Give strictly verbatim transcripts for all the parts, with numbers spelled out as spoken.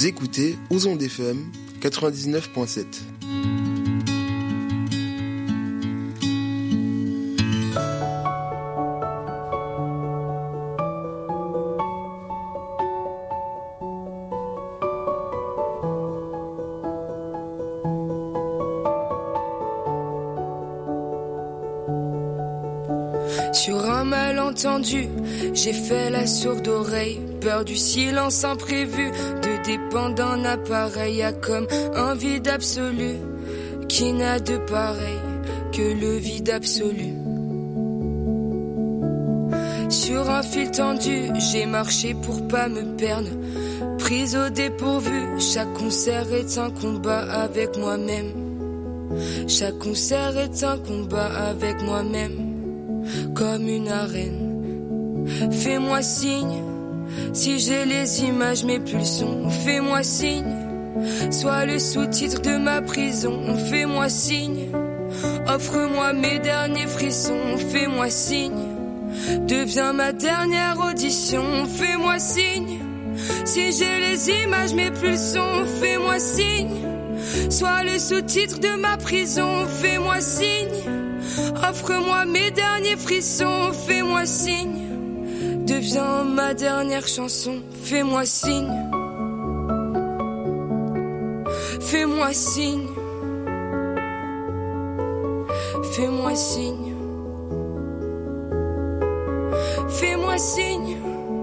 Vous écoutez Ozon F M quatre-vingt-dix-neuf virgule sept. Sur un malentendu, j'ai fait la sourde oreille. Peur du silence imprévu, de dépendre d'un appareil. Y'a comme un vide absolu qui n'a de pareil que le vide absolu. Sur un fil tendu, j'ai marché pour pas me perdre. Prise au dépourvu, chaque concert est un combat avec moi-même. Chaque concert est un combat avec moi-même. Comme une arène, fais-moi signe. Si j'ai les images mais plus le son, fais-moi signe. Sois le sous-titre de ma prison, fais-moi signe. Offre-moi mes derniers frissons, fais-moi signe. Deviens ma dernière audition, fais-moi signe. Si j'ai les images mais plus le son, fais-moi signe. Sois le sous-titre de ma prison, fais-moi signe. Offre-moi mes derniers frissons, fais-moi signe. Deviens ma dernière chanson, fais-moi signe. Fais-moi signe. Fais-moi signe. Fais-moi signe.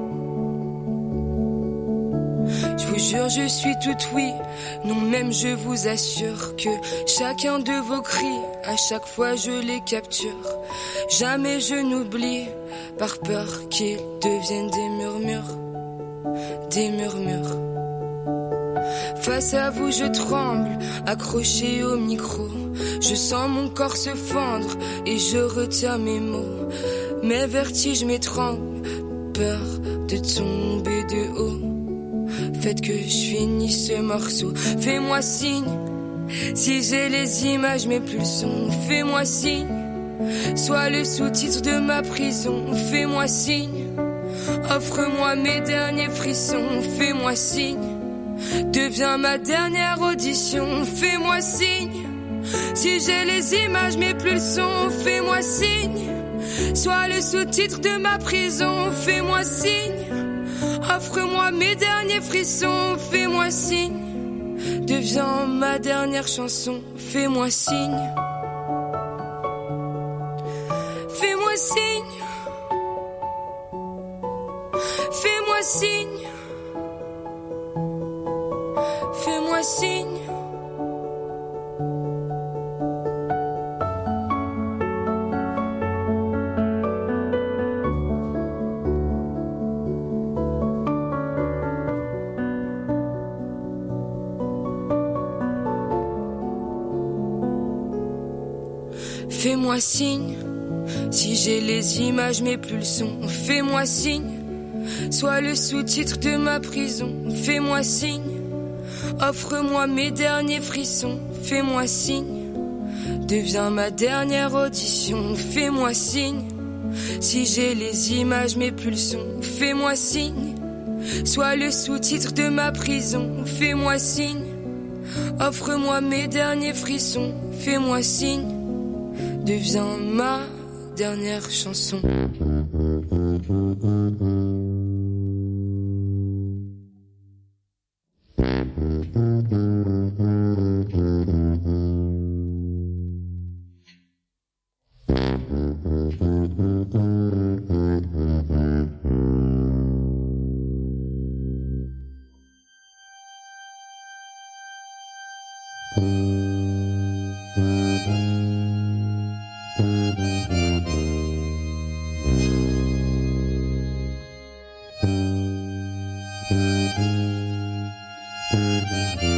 Je vous jure, je suis toute oui. Non, même je vous assure que chacun de vos cris, à chaque fois je les capture. Jamais je n'oublie, par peur qu'ils deviennent des murmures. Des murmures. Face à vous je tremble, accroché au micro. Je sens mon corps se fendre et je retiens mes mots. Mes vertiges m'étranglent, peur de tomber de haut. Faites que je finisse ce morceau, fais-moi signe. Si j'ai les images mais plus le son, fais-moi signe. Sois le sous-titre de ma prison, fais-moi signe. Offre-moi mes derniers frissons, fais-moi signe. Deviens ma dernière audition, fais-moi signe. Si j'ai les images mais plus le son, fais-moi signe. Sois le sous-titre de ma prison, fais-moi signe. Offre-moi mes derniers frissons, fais-moi signe. Deviens ma dernière chanson, fais-moi signe. Fais-moi signe. Fais-moi signe. Fais-moi signe. Fais-moi signe. Si j'ai les images mais plus le son, fais-moi signe. Sois le sous-titre de ma prison, fais-moi signe. Offre-moi mes derniers frissons, fais-moi signe. Deviens ma dernière audition, fais-moi signe. Si j'ai les images mais plus le son, fais-moi signe. Sois le sous-titre de ma prison, fais-moi signe. Offre-moi mes derniers frissons, fais-moi signe. Deviens ma dernière chanson. Thank you.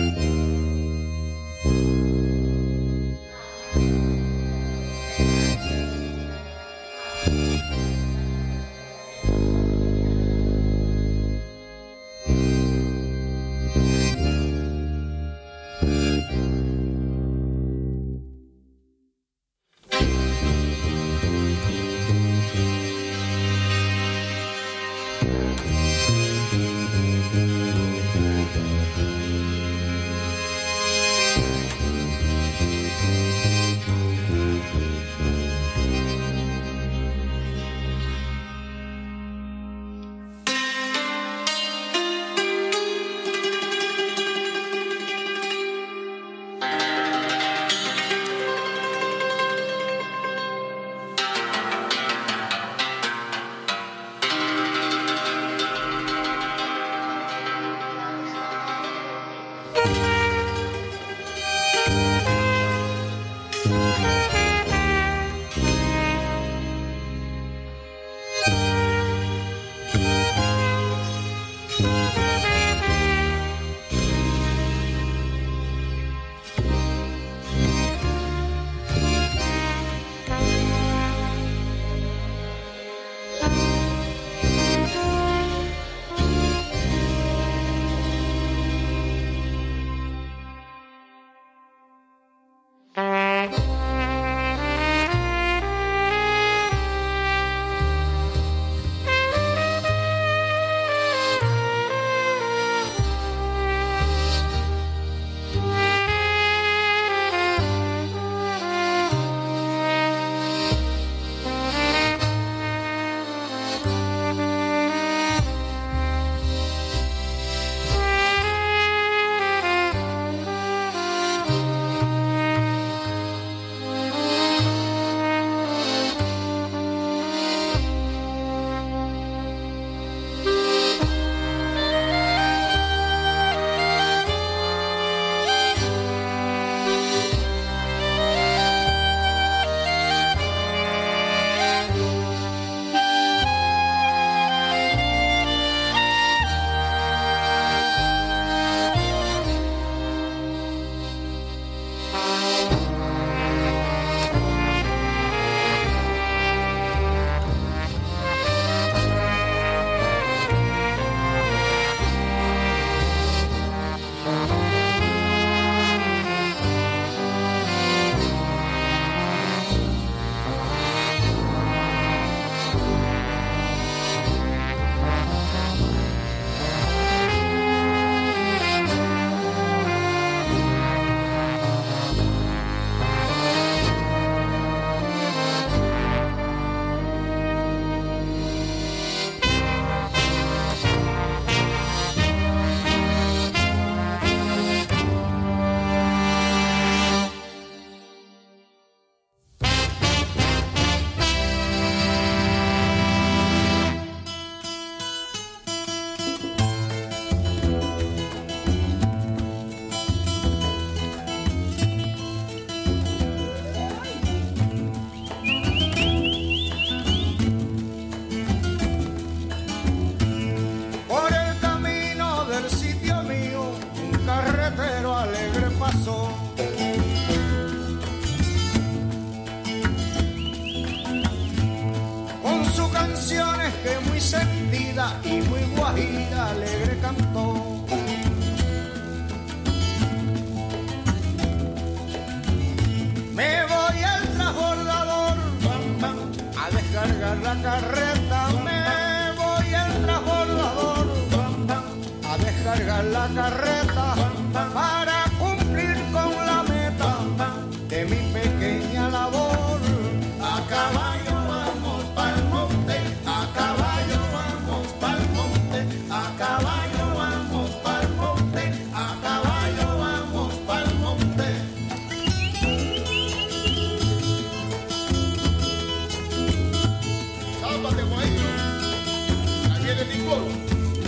sentida y muy guajira, alegre cantó. Me voy al transbordador a descargar la carreta. Me voy al transbordador a descargar la carreta para cumplir con la meta de mi pequeña labor. A caballo vamos pa'l monte, a caballo vamos pa'l monte, a caballo vamos pa'l monte, a caballo vamos pa'l monte. Sálvate, guayito, ahí viene Nicolo.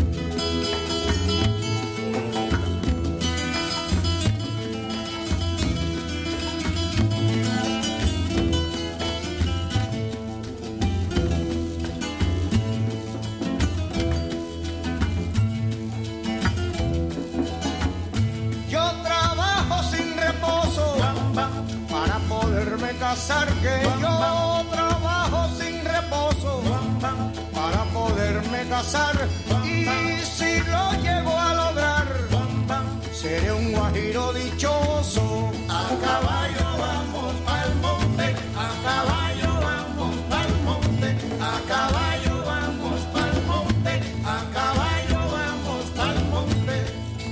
Casar que yo trabajo sin reposo para poderme casar, y si lo llego a lograr seré un guajiro dichoso. A caballo vamos pa'l monte, a caballo vamos pa'l monte, a caballo vamos pa'l monte, a caballo vamos pa'l monte.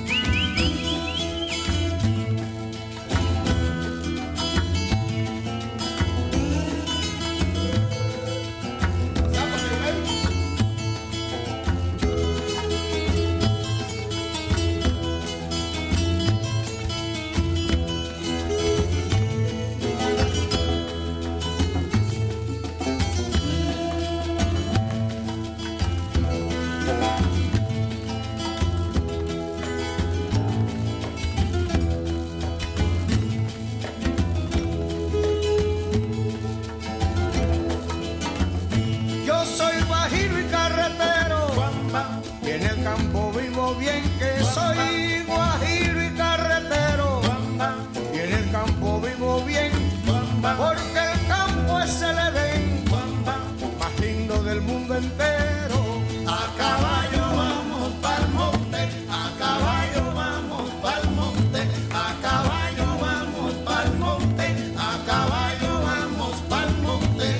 Bien que soy guajiro y carretero, y en el campo vivo bien, porque el campo es el Edén más lindo del mundo entero. A caballo vamos pa'l monte, a caballo vamos pa'l monte, a caballo vamos pa'l monte, a caballo vamos pa'l monte.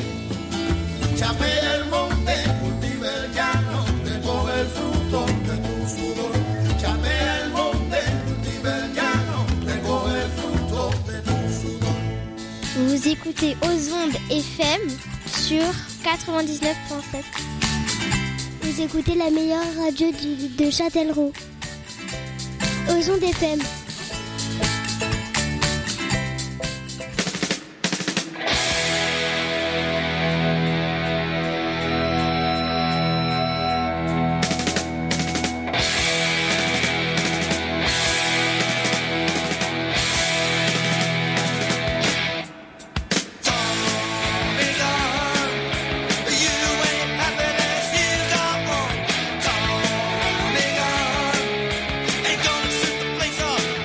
Chapea el monte, cultiva el llano, recoge el fruto de tu sudor. Chapea el monte, cultiva el llano, recoge el fruto de tu sudor. Vous écoutez Ozonde F M sur quatre-vingt-dix-neuf virgule sept. Vous écoutez la meilleure radio du, de Châtellerault. Ozonde F M. Ain't gonna set the place up.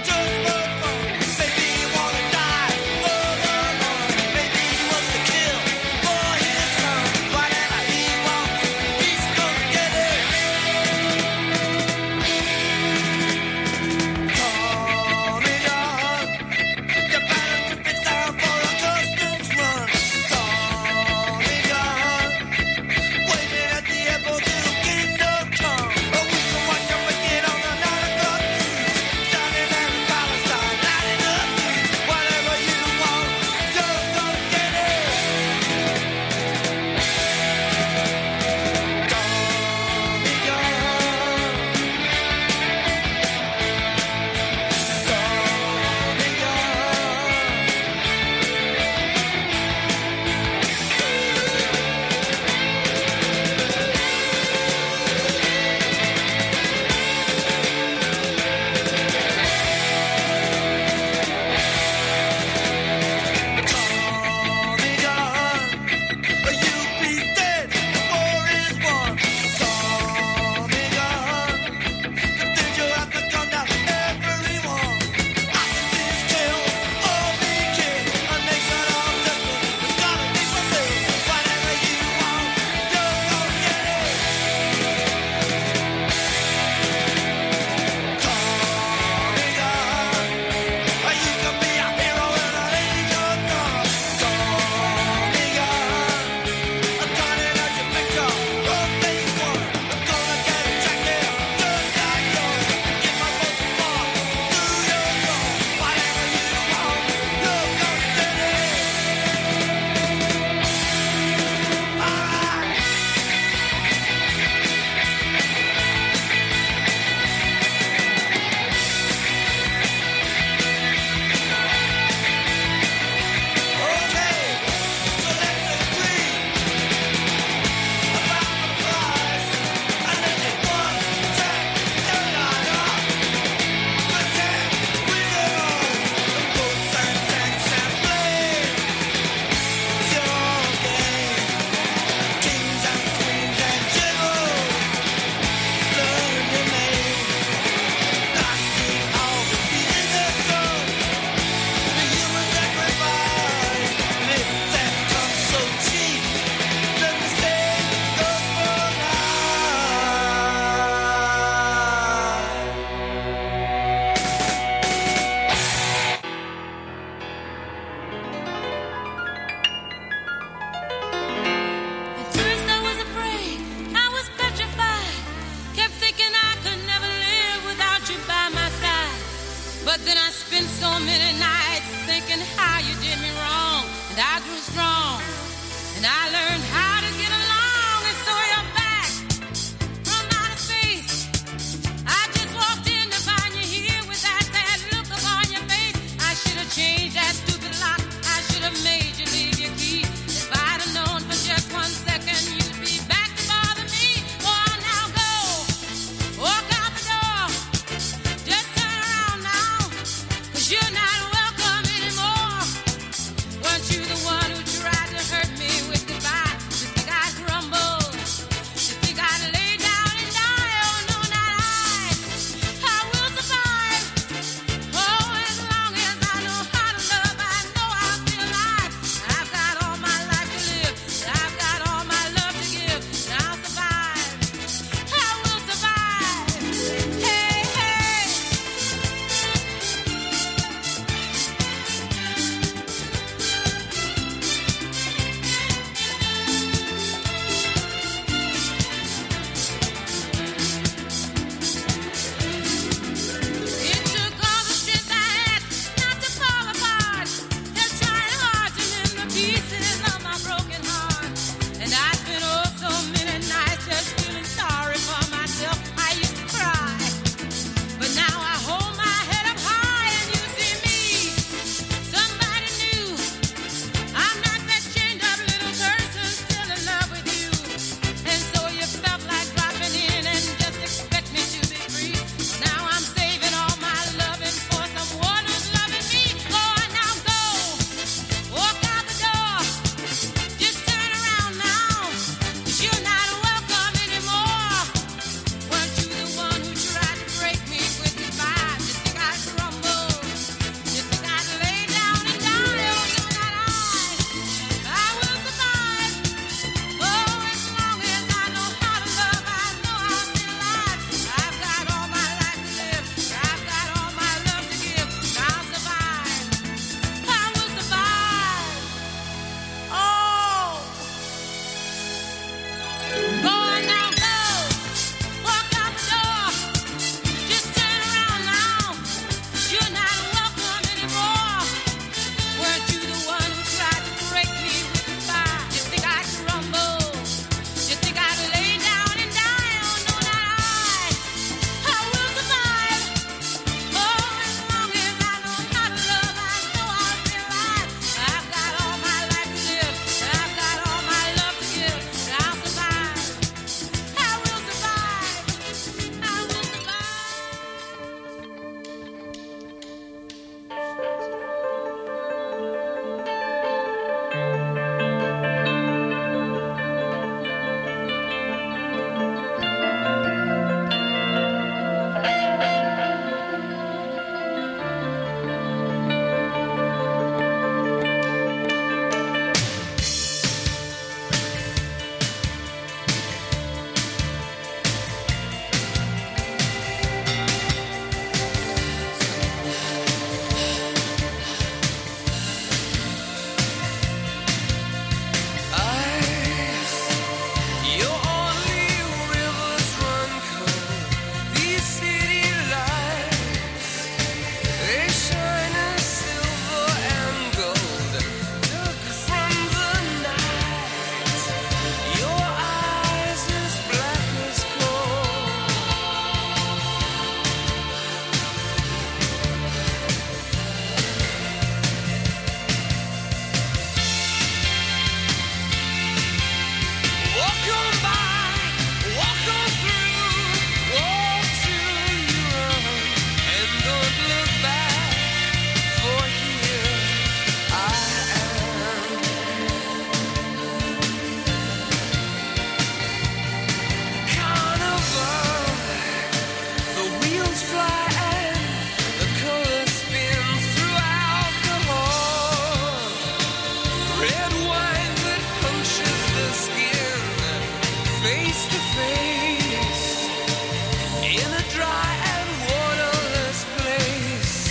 face to face in a dry and waterless place.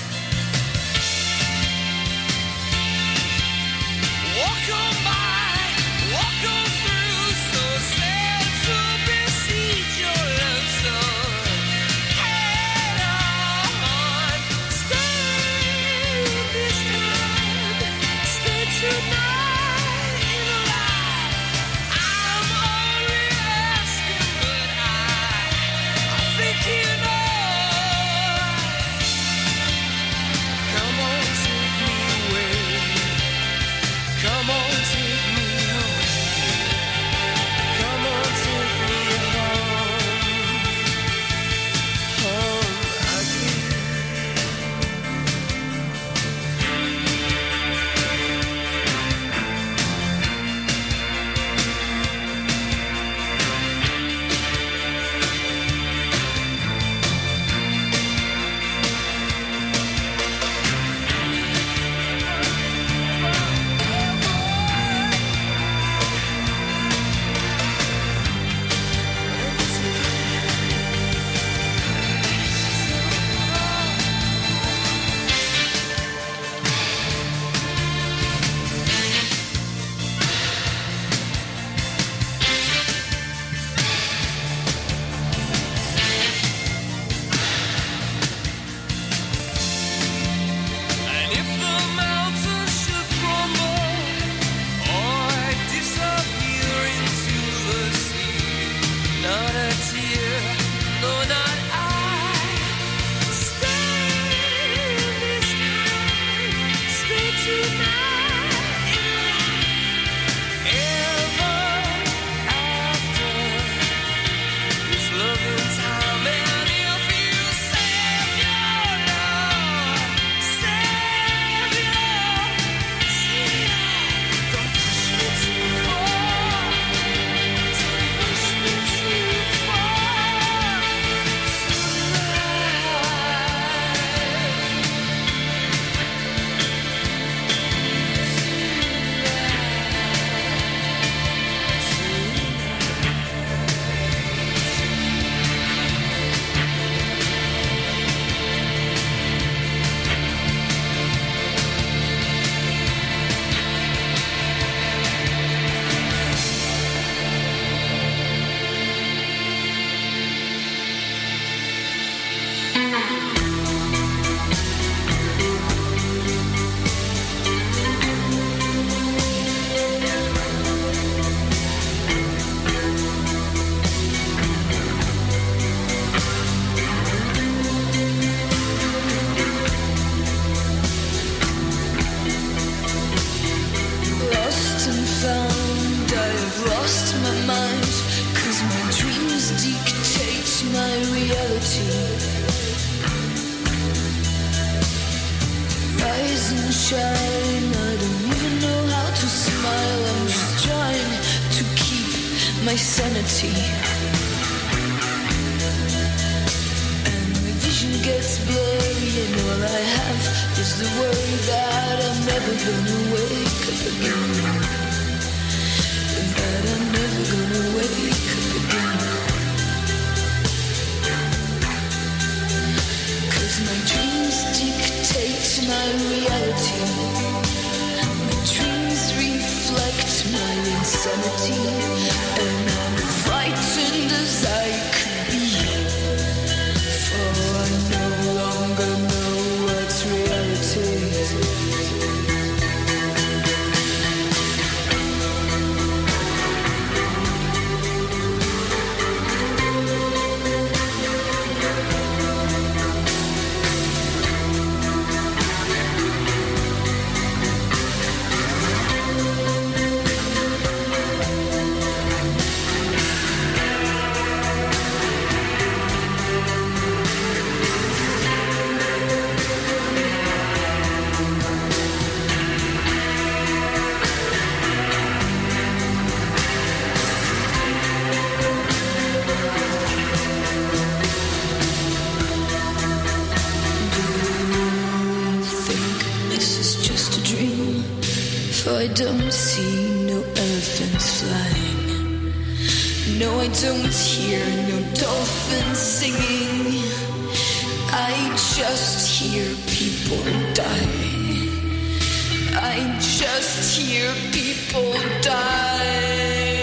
Walk on by, walk on through, so sad to besiege your lonesome. Head on, stay this time, stay tonight in the light. I'm only asking, but I, I think you know. Come on, take me away. Come on, take me away. Come on, take me home. Home again. And if the mountains should crumble or disappear into the sea, not a tear, no, not I. Stay this time, stay tonight, ever after this loving time. And if you save your love, save your love, save your love, don't push me too far, don't push me too far Lost and found, I've lost my mind, 'cause my dreams dictate my reality. Rise and shine, I don't even know how to smile, I'm just trying to keep my sanity. And my vision gets blurry, and all I have is the worry that I'm never gonna wake up again. That I'm never gonna wake up again. 'Cause my dreams dictate my reality. My dreams reflect my insanity. And I'm frightened as I could be, for I no longer know what's reality. I don't see no elephants flying, No, I don't hear no dolphins singing. I just hear people die. I just hear people die.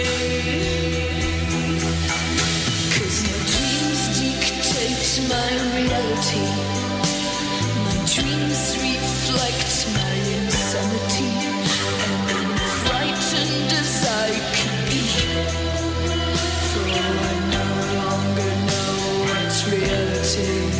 'Cause my dreams dictate my reality. My dreams reflect my insanity. And I'm frightened as I could be, for I no longer know what's reality.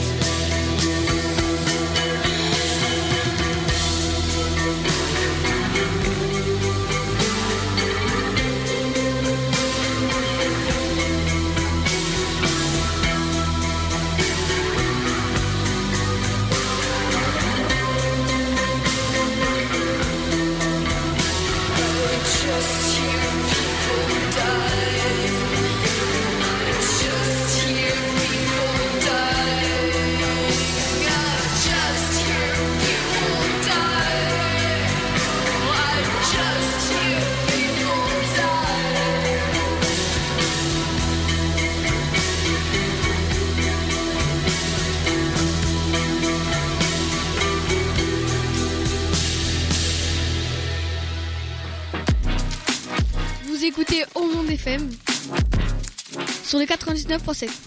Écoutez Au Monde F M sur le quatre-vingt-dix-neuf virgule sept.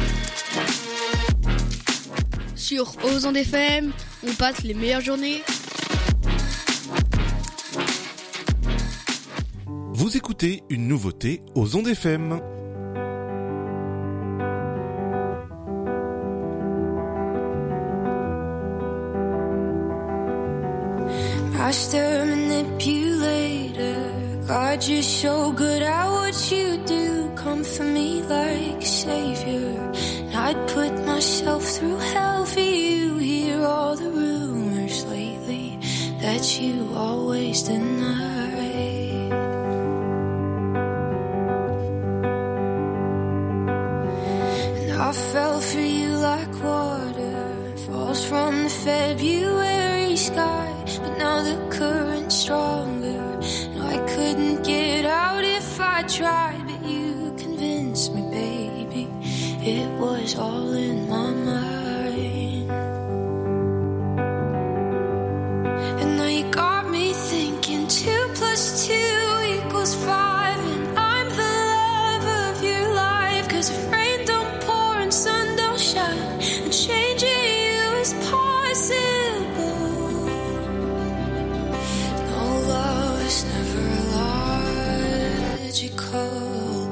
Sur Aux Ondes F M, on passe les meilleures journées. Vous écoutez une nouveauté Aux Ondes F M. Master manipulator, God, you're so good at what you do. Come for me like a savior, and I'd put myself through hell for you. Hear all the rumors lately that you always deny. And I fell for you like water falls from the February sky. But now the current's stronger, and I couldn't get out if I tried. But you convinced me, baby, it was all in my mind. And now you got me thinking two plus two equals five, and I'm the love of your life. 'Cause if rain don't pour and sun don't shine, and changing you is possible. It's never logical.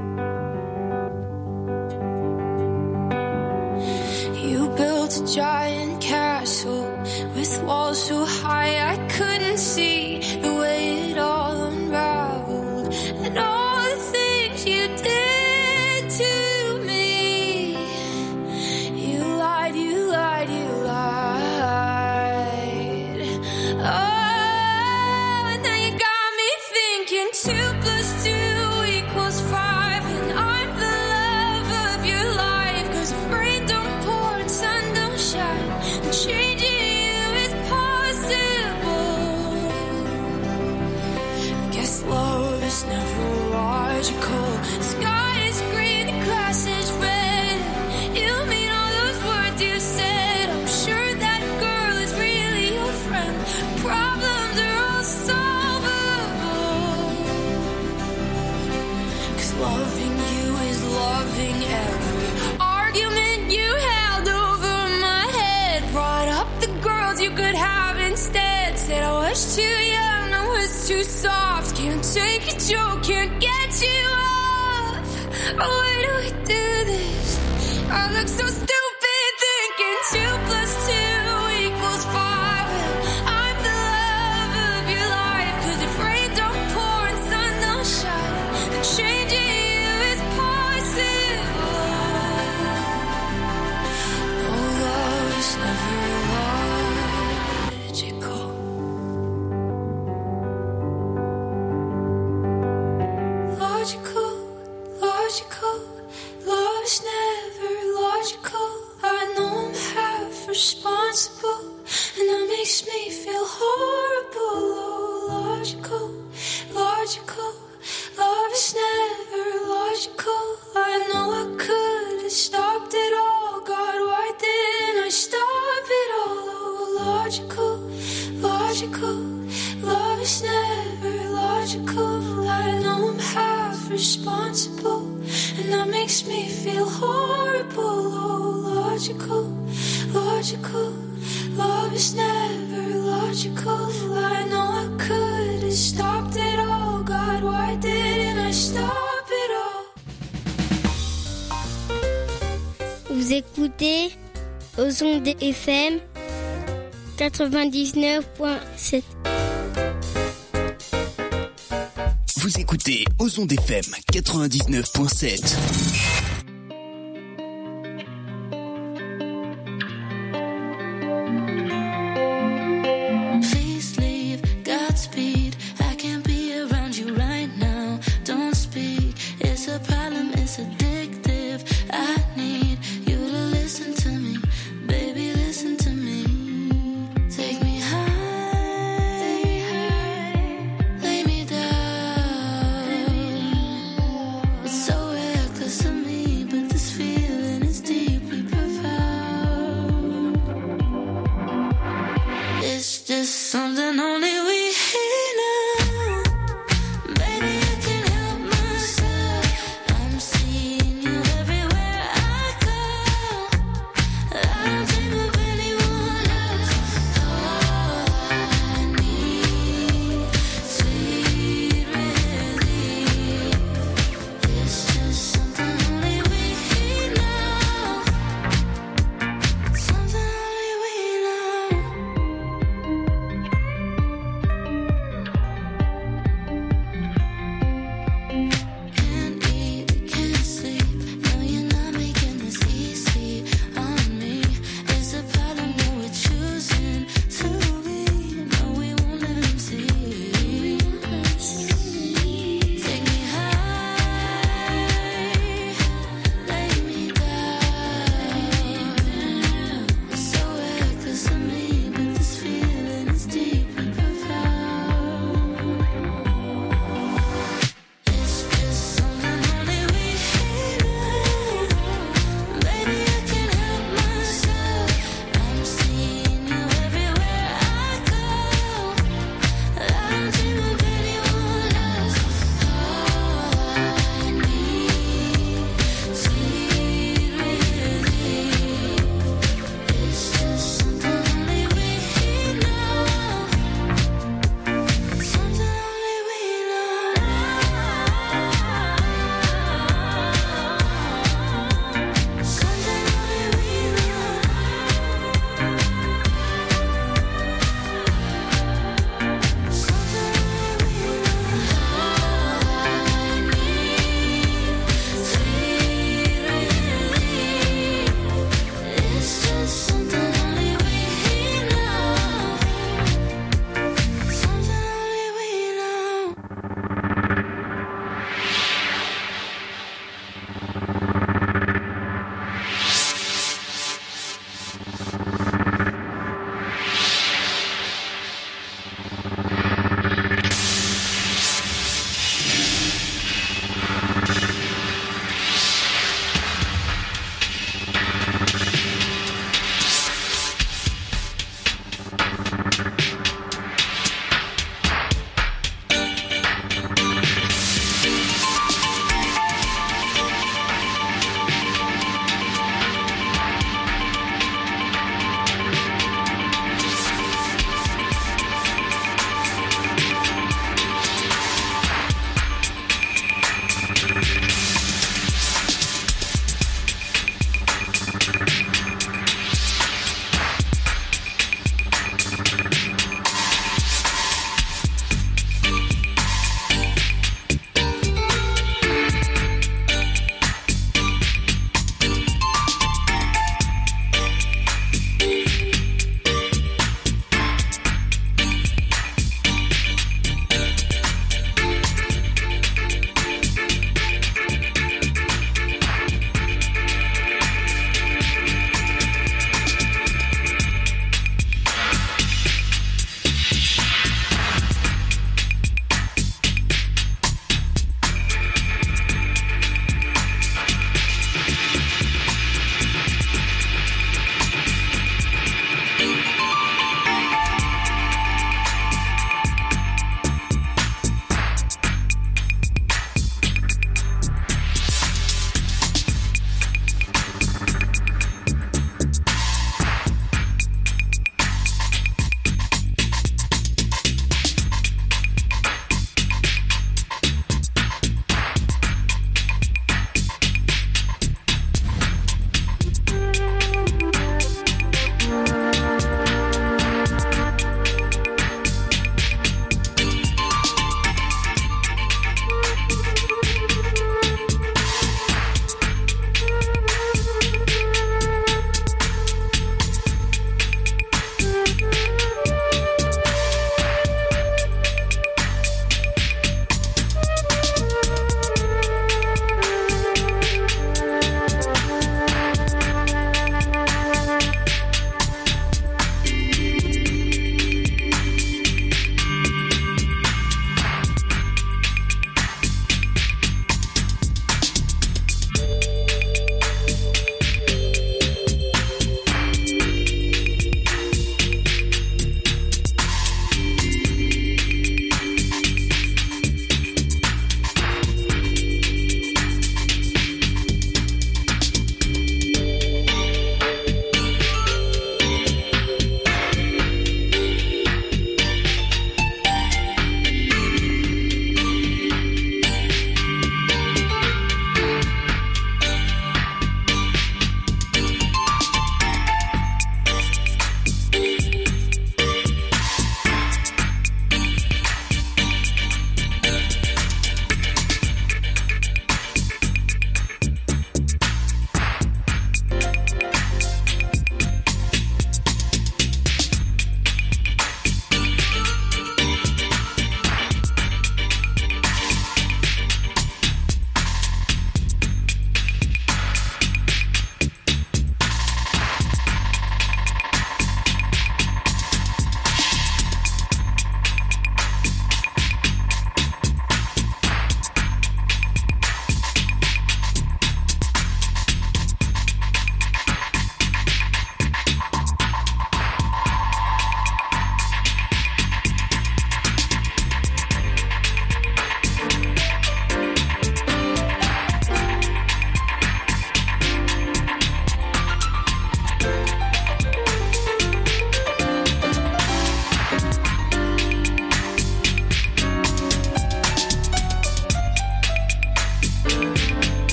You built a giant castle with walls so high I couldn't see the way it all unraveled, and all the things you did to me. You lied, you lied, you lied. Oh, two plus two equals five, and I'm the love of your life. 'Cause if rain don't pour and sun don't shine, and changing you is possible. I guess love is never logical. The sky is green, the grass is red. You mean all those words you said. I'm sure that girl is really your friend. Problems are all solvable. Loving you is loving every argument you held over my head. Brought up the girls you could have instead. Said I was too young, I was too soft. Can't take a joke, can't get you off. Why do we do this? I look so stupid thinking two plus two equals five, and I'm the love of your life. 'Cause if rain don't pour and sun don't shine, and changing never logical. Logical, logical, love is never logical. I know I'm half responsible, and that makes me feel horrible. Oh, logical, logical, love is never logical. logical. Love is never logical. I know I'm half responsible, and that makes me feel horrible. Oh, logical, logical. Love is never logical. I know I could have stopped it all. God, why didn't I stop it all? Vous écoutez aux ondes F M quatre-vingt-dix-neuf virgule sept. Vous écoutez aux ondes F M quatre-vingt-dix-neuf virgule sept. So reckless of me.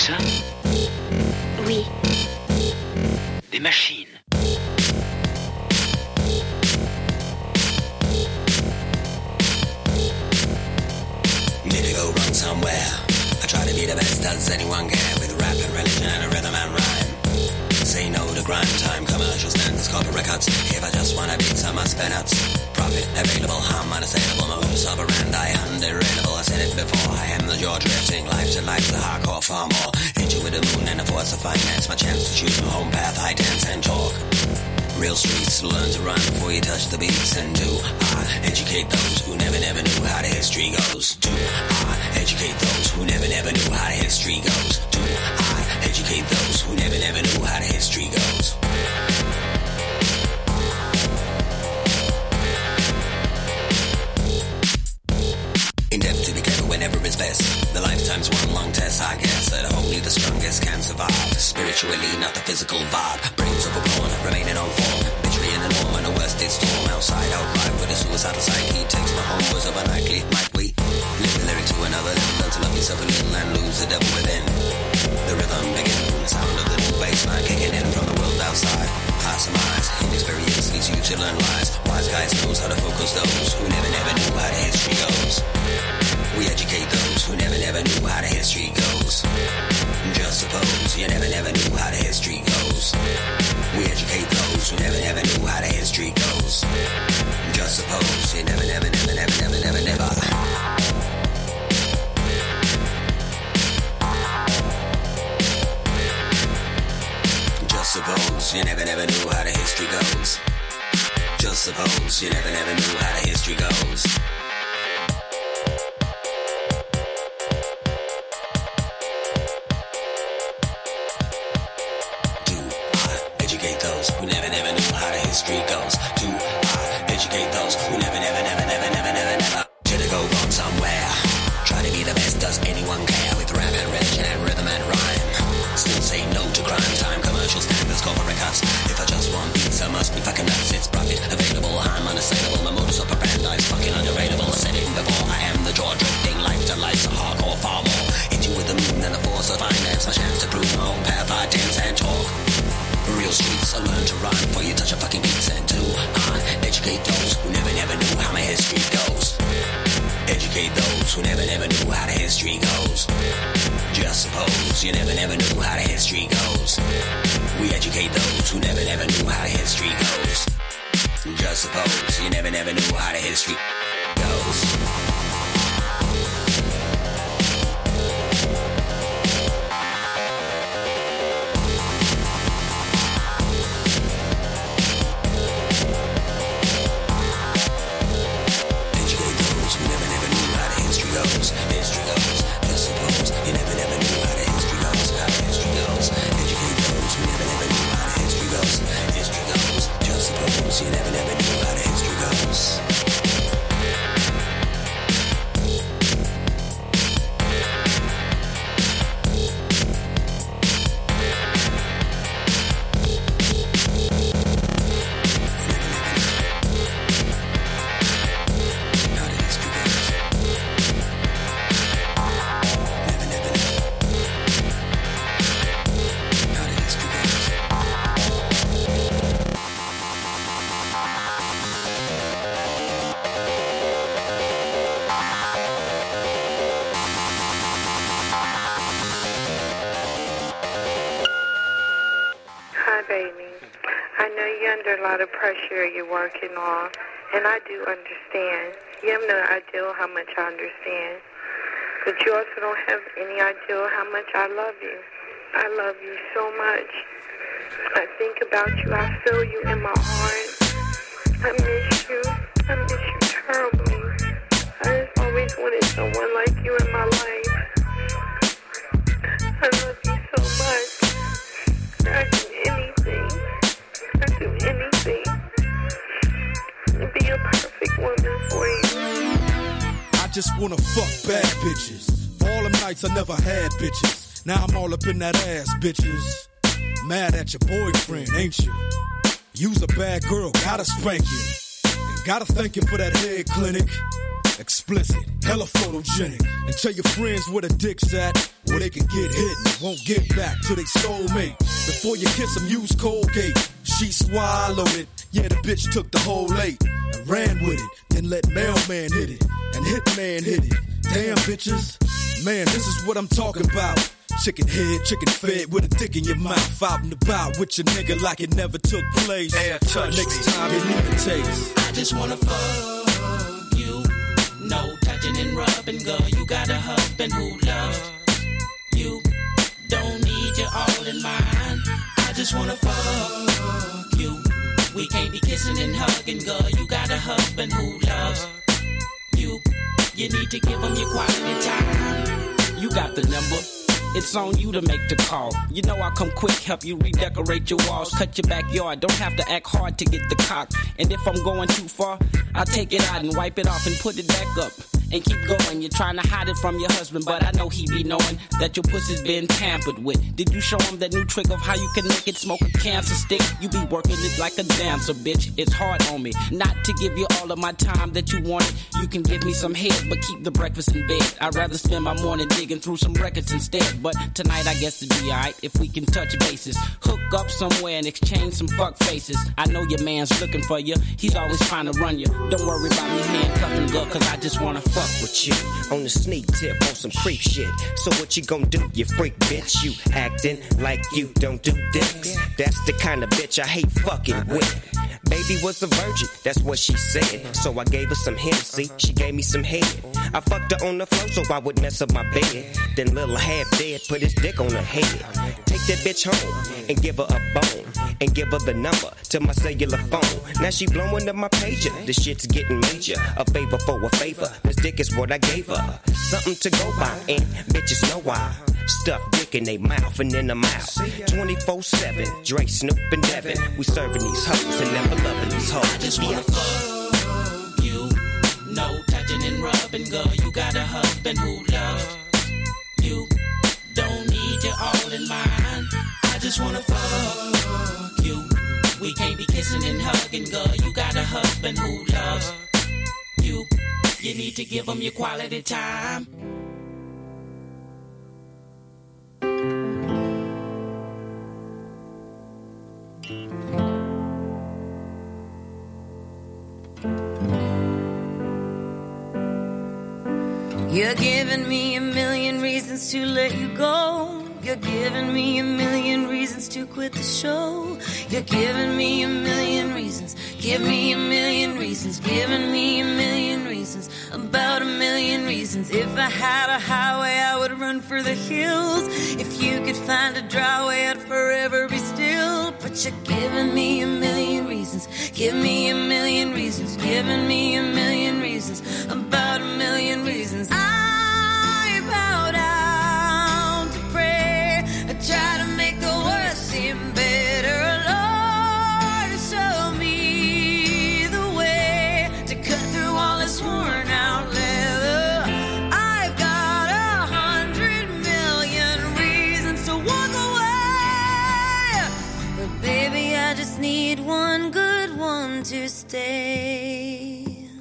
ça? Oui. Des machines. Need to go run somewhere. I try to be the best, does anyone care? With rap and religion and a rhythm and rhyme. Say no to grind time, commercial standards, corporate records. If I just wanna beat some, I spend out. Profit available, I'm unassailable. My modus operandi underailable. I said it before, I am the jaw drifting. Life to life, the hardcore far more. Hit you with the moon and the force of finance. My chance to choose my home path, I dance and talk. Real streets, learn to run before you touch the beats. And do I educate those who never, never knew how the history goes? Do I educate those who never, never knew how the history goes? Do I educate those who never, never knew how the history goes? Endeavor to be careful whenever it's best. The lifetime's one long test, I guess, that only the strongest can survive. Spiritually, not the physical vibe. Brains overblown, remaining on form. Bitchery in the norm, and the worst is storm. Outside, outright, with a suicidal psyche. Takes my home, was of a nightly. Might we live the lyric to another level? Learn to love yourself a little and lose the devil within. The rhythm begins, sound of the new bass line kicking in from the world outside. High surmise, inexperience leads you to learn lies. Wise guys knows how to focus those who never, never knew how the history goes. We educate those who never, never knew how the history goes. Just suppose you never, never knew how the history goes. We educate those who never, never knew how the history goes. Just suppose you never, never, never, never, never, never, never. Just suppose you never, never knew how the history goes. Just suppose you never, never knew how the history goes. Who never, never knew how the history goes. Do I educate those who never, never, never, never, never, never, never to go wrong somewhere? Try to be the best, does anyone care? With rap and religion and rhythm and rhyme. Still say no to crime time, commercial standards, corporate cuts. If I just want pizza, must be fucking nuts. It's profit available, I'm unassailable. My modus operandi is fucking underratable. I said it before, I am the jaw drifting. Life to life's a hardcore far more. Hit you with the moon and the force of finance. My chance to prove my own path, I dance and talk. Real streets, I learn to rhyme before you touch a fucking beats. And do I educate those who never, never knew how my history goes? Educate those who never, never knew how the history goes. Just suppose you never, never knew how the history goes. We educate those who never, never knew how the history goes. Just suppose you never, never knew how the history goes. History goes, just suppose you never, never knew how the history goes. How the history goes, educate those who never, never knew how the history goes. History goes, just suppose you never, never knew how the history goes. Pressure you're working on, and I do understand. You have no idea how much I understand, but you also don't have any idea how much I love you. I love you so much. I think about you. I feel you in my heart. I miss you. I miss you terribly. I just always wanted someone like you in my life. I love you so much. I do anything. I do anything to be a perfect woman for you. I just wanna fuck bad bitches. For all them nights I never had bitches. Now I'm all up in that ass, bitches. Mad at your boyfriend, ain't you? You's a bad girl, gotta spank you. And gotta thank you for that head clinic. explicit, hella photogenic. And tell your friends where the dick's at, where they can get hit and won't get back to their soulmate. Before you kiss them, use Colgate. She swallowed it, yeah, the bitch took the whole eight and ran with it. Then let mailman hit it, and hitman hit it. Damn, bitches, man, this is what I'm talking about. Chicken head, chicken fed with a dick in your mouth. Out and about with your nigga like it never took place. Hey, touch Next me. time you need a taste. I just wanna fuck you. No touching and rubbing, girl. You got a husband who loves you. Don't need you all in mine. I just wanna fuck you. We can't be kissing and hugging, girl. You got a husband who loves you. You need to give him your quality time. You got the number. It's on you to make the call. You know I'll come quick, help you redecorate your walls, cut your backyard. Don't have to act hard to get the cock. And if I'm going too far, I'll take it out and wipe it off and put it back up. And keep going, you're trying to hide it from your husband, but I know he be knowing that your pussy's been tampered with. Did you show him that new trick of how you can make it smoke a cancer stick? You be working it like a dancer, bitch. It's hard on me not to give you all of my time that you wanted. You can give me some head, but keep the breakfast in bed. I'd rather spend my morning digging through some records instead. But tonight I guess it'd be alright if we can touch bases. Hook up somewhere and exchange some fuck faces. I know your man's looking for you. He's always trying to run you. Don't worry about me handcuffing girl, cause I just wanna fuck with you on the sneak tip on some creep shit. So what you gon' do, you freak bitch? You acting like you don't do dicks. That's the kind of bitch I hate fucking with. Baby was a virgin, that's what she said. So I gave her some Hennessy, she gave me some head. I fucked her on the floor so I would mess up my bed. Then little half dead put his dick on her head. Take that bitch home and give her a bone. And give her the number to my cellular phone. Now she blowing up my pager, this shit's getting major. A favor for a favor, this dick is what I gave her. Something to go by, and bitches know why. Stuff dick in they mouth and in the mouth. twenty-four seven, Dre, Snoop, and Devin. We serving these hoes and never loving these hoes. I just wanna fuck you. No touching and rubbing, girl. You got a husband who loves you. Don't need you all in mine. I just wanna fuck you. We can't be kissing and hugging, girl. You got a husband who loves you. You need to give him your quality time. You're giving me a million reasons to let you go. You're giving me a million reasons to quit the show. You're giving me a million reasons. Give me a million reasons. Giving me a million reasons. About a million reasons. If I had a highway, I would run for the hills. If you could find a dry way, I'd forever be still. But you're giving me a million reasons. Give me a million reasons. Giving me a million reasons. About a million reasons. I bow down to pray. I try to make the worst seem better. Lord, show me the way to cut through all this worn out leather. I've got a hundred million reasons to walk away. But baby, I just need one good one to stay.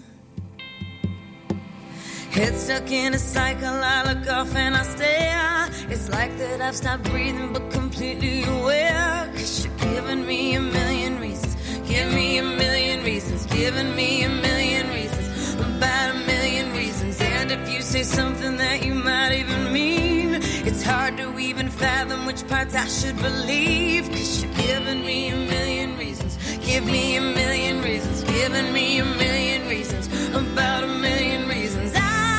Head stuck in a cycle, I look off and I stare. It's like that I've stopped breathing but completely aware. Cause you're giving me a million reasons. Give me a million reasons. Giving me a million reasons. About a million reasons. And if you say something that you might even mean, it's hard to even fathom which parts I should believe. Cause you're giving me a million reasons. Give me a million reasons. Giving me a million reasons. About a million reasons.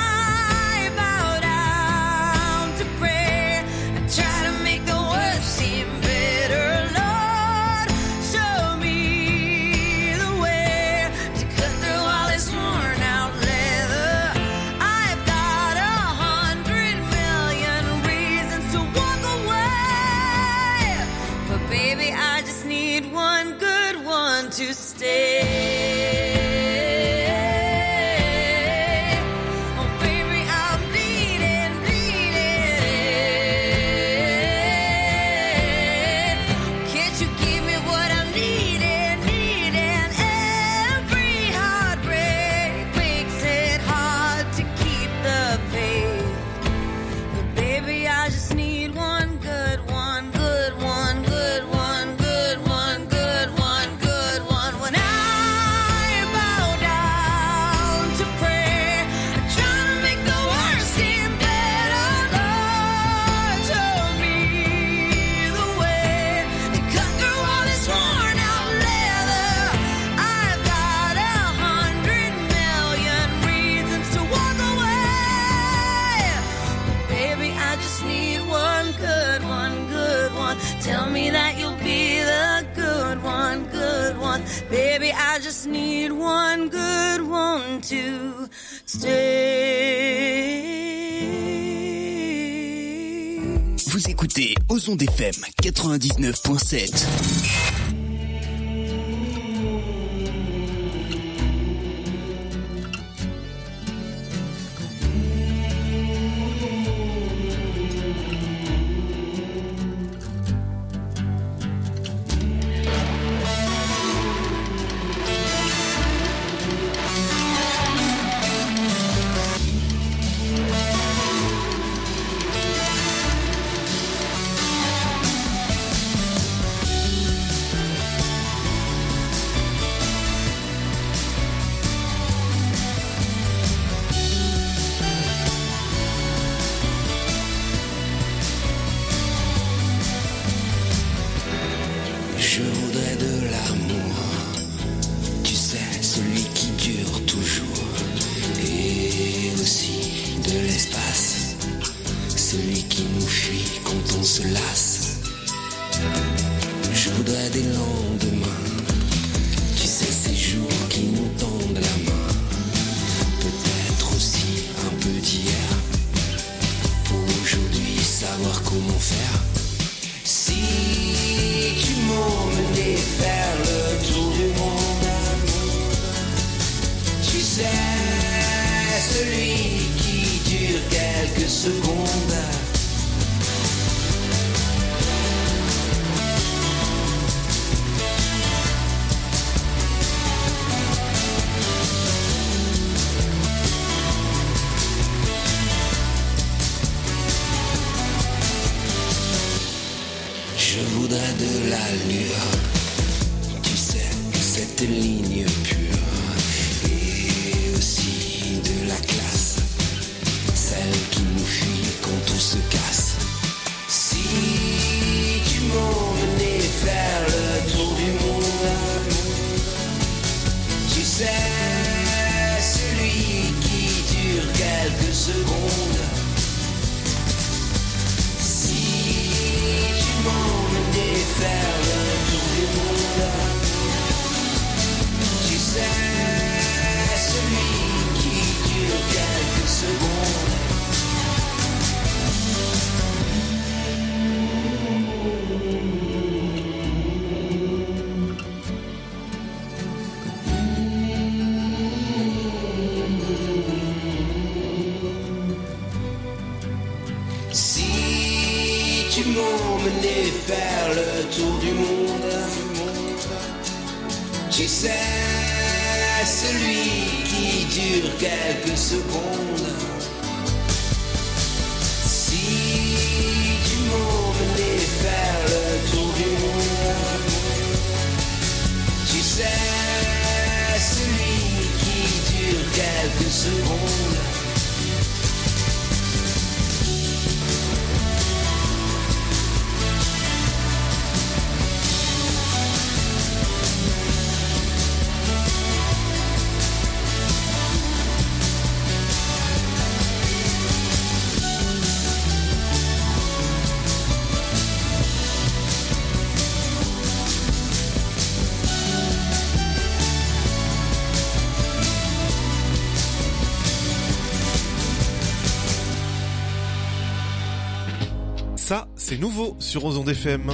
To stay. Oh, baby, I'm bleeding, bleeding. Can't you give me what I'm needing, needing? Every heartbreak makes it hard Baby, I just need one good one to stay. Vous écoutez Ozon F M quatre-vingt-dix-neuf point sept. Ça, c'est nouveau sur Ozon F M.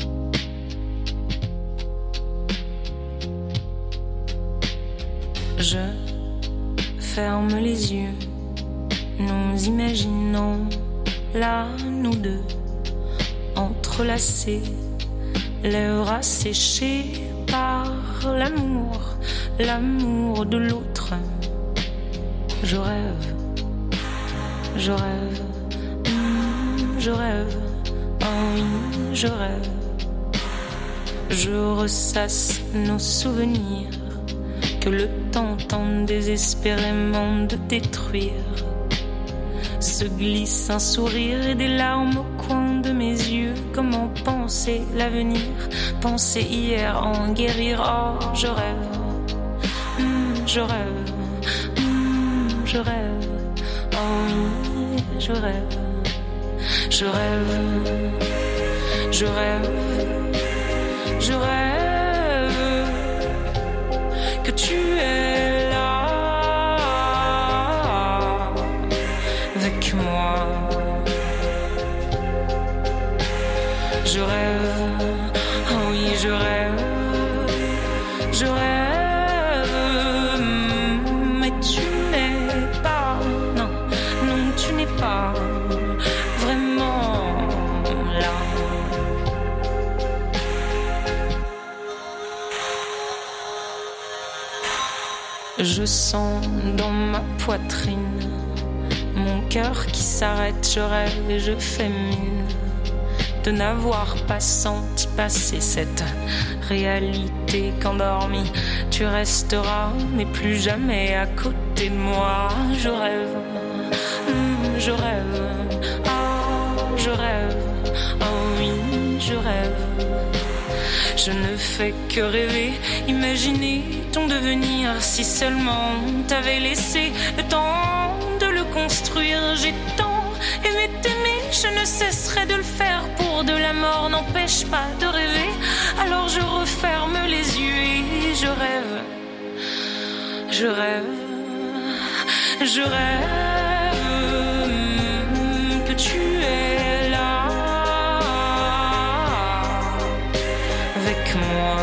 Je ferme les yeux, nous imaginons là, nous deux, entrelacés, lèvres asséchées par l'amour, l'amour de l'autre. Je rêve, je rêve, mm, je rêve, oh oui, je rêve. Je ressasse nos souvenirs que le temps tente désespérément de détruire. Se glisse un sourire et des larmes au coin de mes yeux. Comment penser l'avenir, penser hier, en guérir. Oh, je rêve, mm, je rêve, mm, je rêve, oh oui, je rêve, je rêve, je rêve, je rêve. que tu es là avec moi. Je rêve, oh oui je rêve, je rêve, mais tu n'es pas, non, non tu n'es pas vraiment là. Je sens dans ma poitrine mon cœur qui s'arrête, je rêve et je fais mine de n'avoir pas senti passer cette réalité qu'endormi tu resteras, mais plus jamais à côté de moi. Je rêve, mm, je rêve, ah, je rêve, oh oui, je rêve. Je ne fais que rêver, imaginer ton devenir. Si seulement t'avais laissé le temps de le construire. J'ai tant aimé t'aimer, je ne cesserai de le faire. Pour de la mort n'empêche pas de rêver. Alors je referme les yeux et je rêve. Je rêve, je rêve que tu es là avec moi.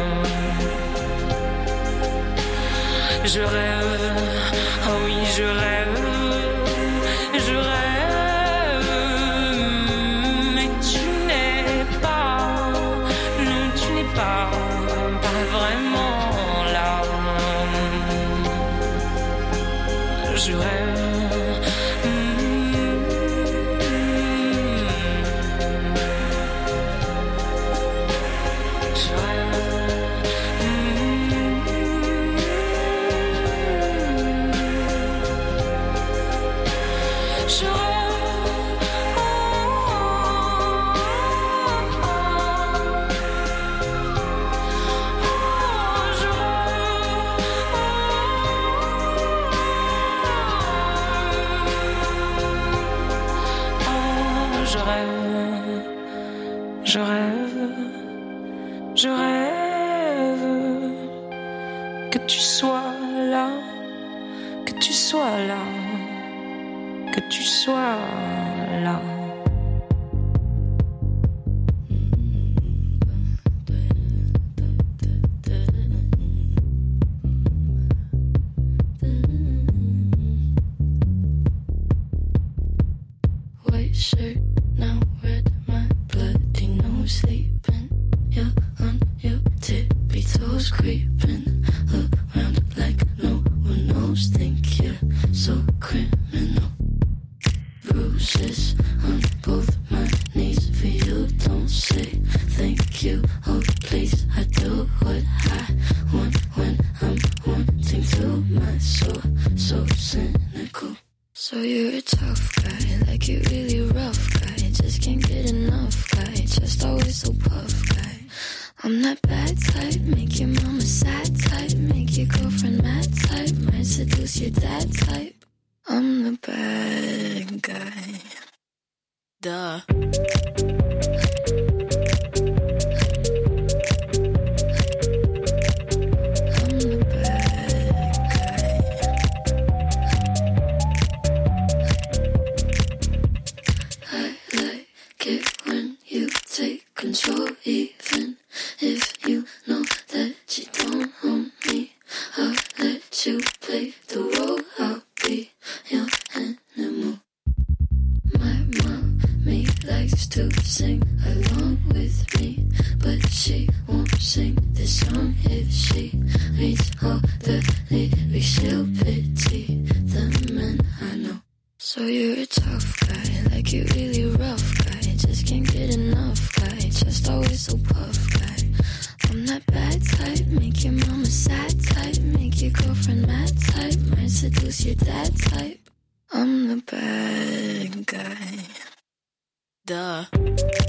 Je rêve, oh oui je rêve, je rêve, mais tu n'es pas, non tu n'es pas, pas vraiment là. Je rêve. Je rêve, je rêve que tu sois là, que tu sois là, que tu sois là. White shirt, now red, my bloody nose sleeping. You're on your tippy toes, creeping around like no one knows. Think you're so criminal. Bruises on both my knees for you. Don't say thank you. Oh please, I do what I want when I'm wanting to. My soul so cynical. So you're a tough guy, like you really rough guy. Just can't get enough guy, just always so puff guy. I'm that bad type, make your mama sad type, make your girlfriend mad type, might seduce your dad type. I'm the bad guy. Duh. Control, even if you know that you don't own me. I'll let you play the role. I'll be your animal. My mommy likes to sing along with me, but she won't sing this song if she reads all the lyrics. She'll pity the men I know. So you're a tough guy, like you really rough guy. Just can't get enough guy, just always so puff guy. I'm that bad type, make your mama sad type, make your girlfriend mad type, might seduce your dad type. I'm the bad guy. Duh.